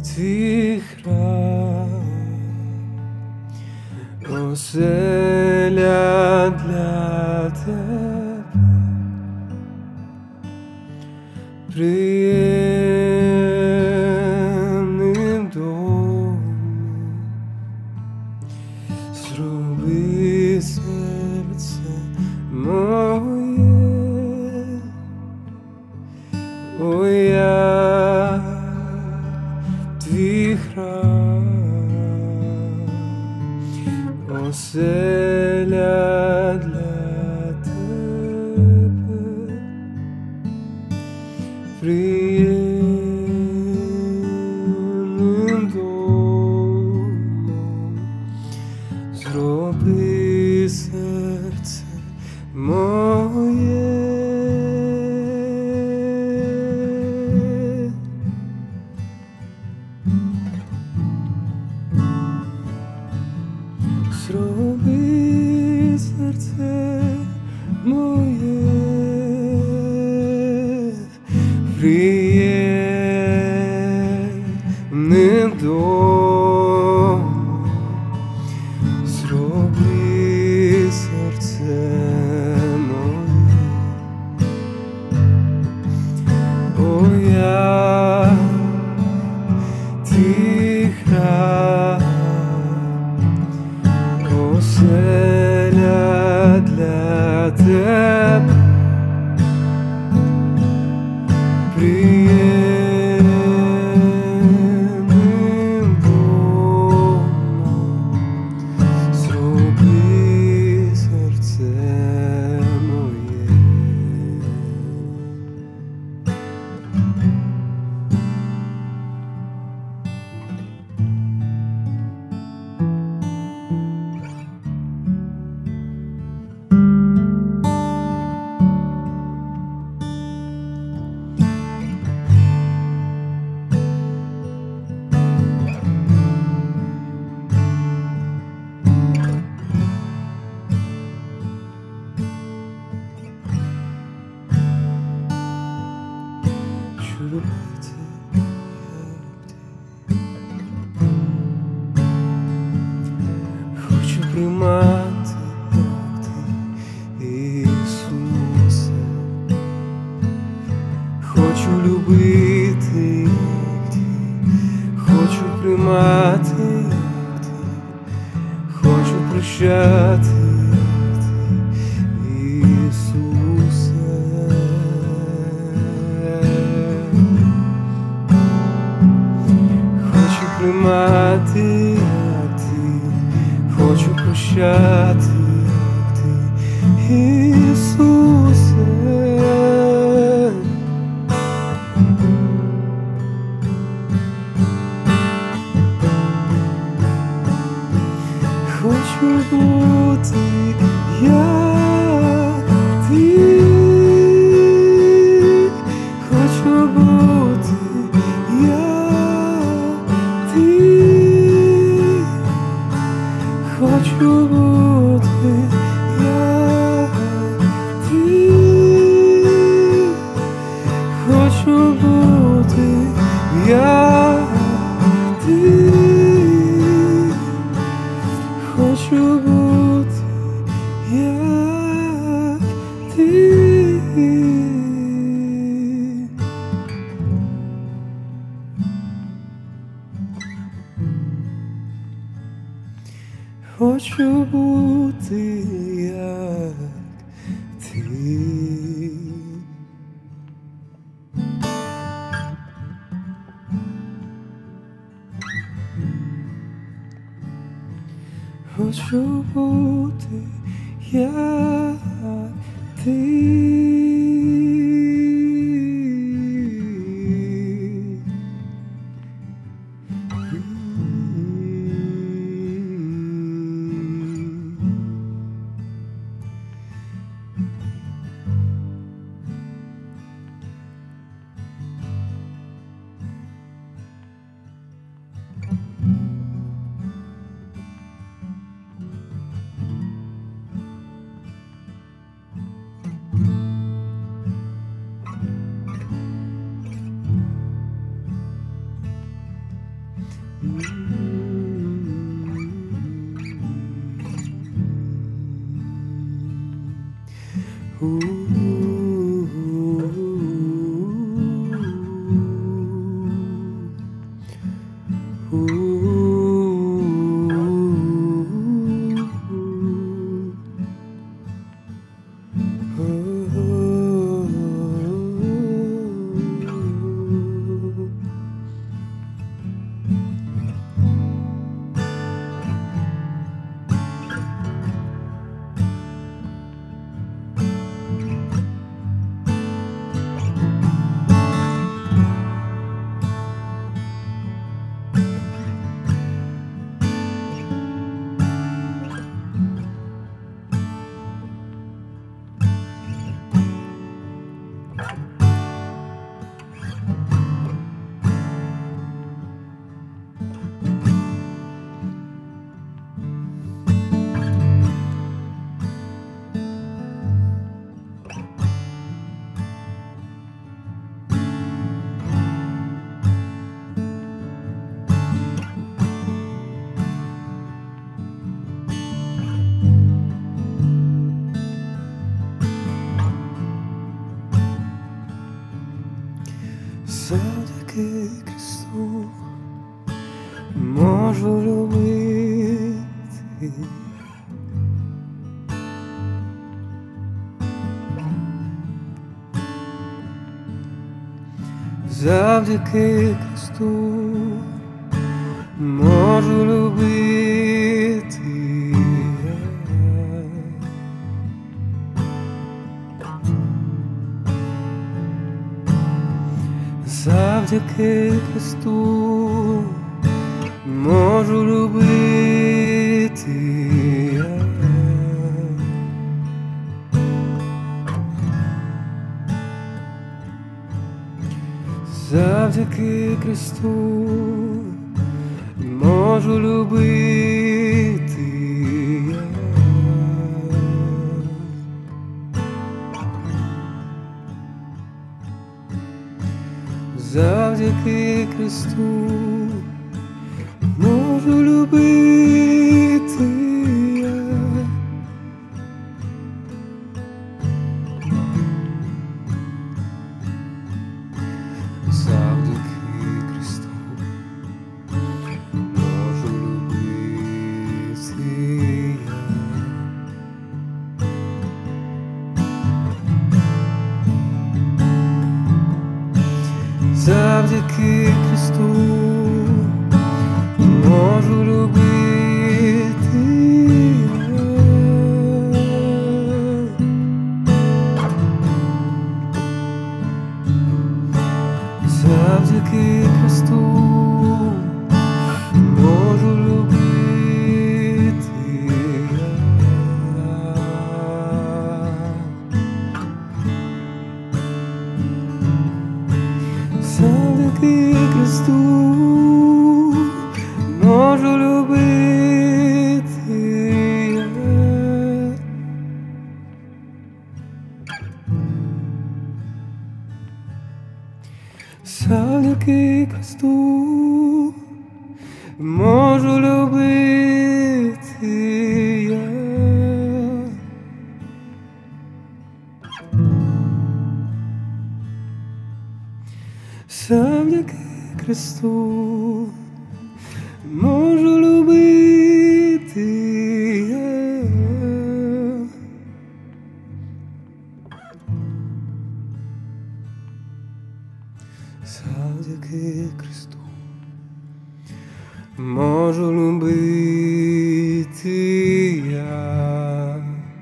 твій храм, оселя для тебе, приємним домом зроби серце моє, о, я твій храм, оселя для тебе, приємним домом зроби серце моє. Зроби серце моє приємним домом, зроби серце моє, о, я твій храм, оселя для тебе, приємним домом зроби серце моє. Хочу любити, хочу приймати, як ти, Ісусе. Хочу любити, як ти, хочу приймати, як ти, хочу прощати, як ти, Ісусе. Хочу приймати, як ти, хочу прощати, як ти, Ісусе. Хочу бути, як ти, хочу бути, як ти, хочу бути, як ти, хочу бути, як ти, хочу бути, як ти. Хочу бути, як ти. Хочу бути, як ти. Завдяки Христу можу любити. Завдяки Христу можу любити. Завдяки Христу можу любити. Завдяки Христу можу любити. Завдяки Христу можу любити. Завдяки Христу можу любити. Завдяки Христу можу любити. Завдяки Христу можу любити. Завдяки Христу можу любити. Завдяки Христу можу любити. Завдяки Христу можу любити. Завдяки Христу можу любити я.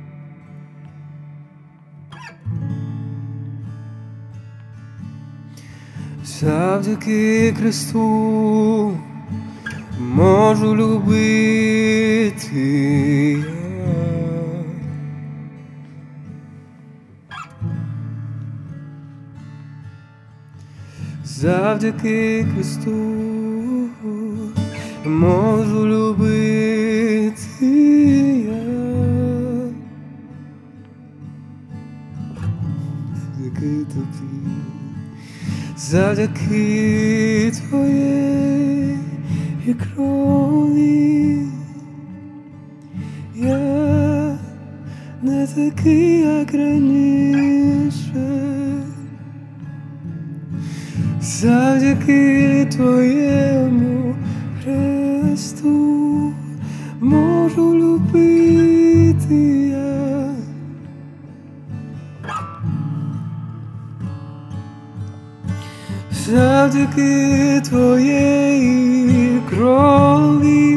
Завдяки Христу можу любити я. Завдяки Христу можу любити я. Завдяки тобі, завдяки твоєї і крові. Я не такий, як раніше, завдяки Твоєму хресту можу любити я. Завдяки Твоєї крові,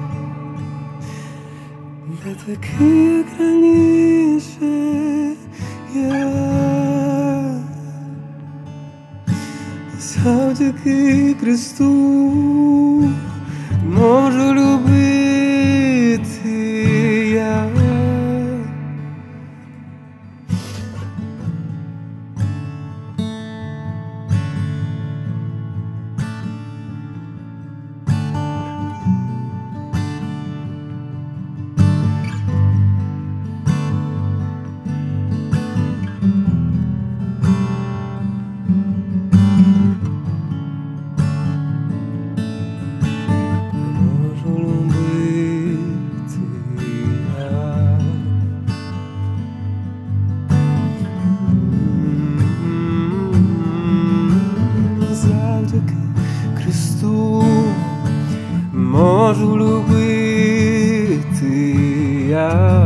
не такий, як раніше я. Завдяки Христу можу любити я. Завдяки Христу можу любити я.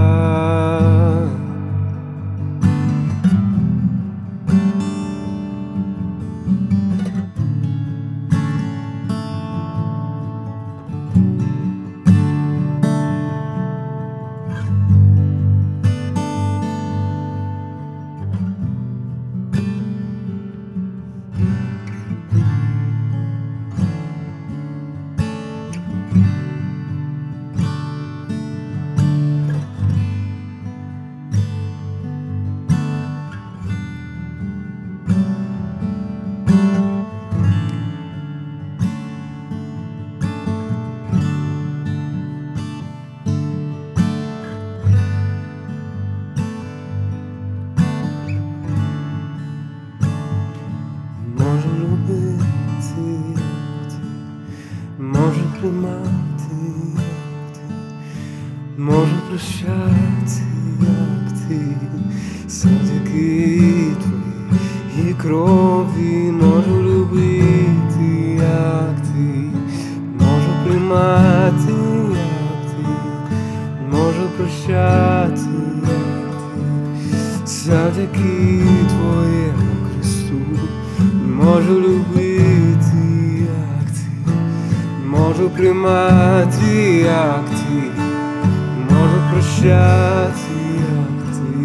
Можу любити, як ти, можу приймати, як ти, можу прощати, як ти, завдяки Твоїй крові можу любити, як ти, можу приймати, як ти, можу прощати, як ти, завдяки Твоєму Христу. Можу любити, як ти, можу приймати, як ти, можу прощати, як ти,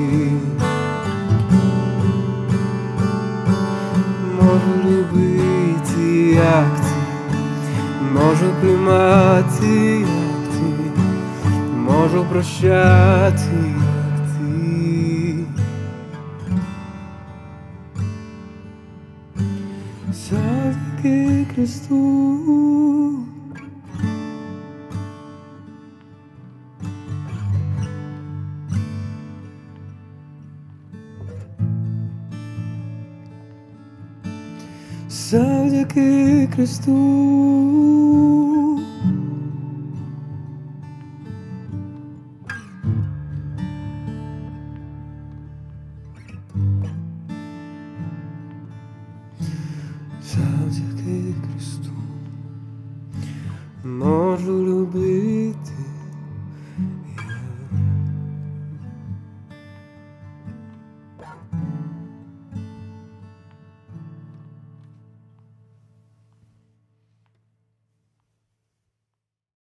можу любити, як ти, можу приймати, як ти, можу прощати, як ти. Завдяки Христу. Завдяки Христу.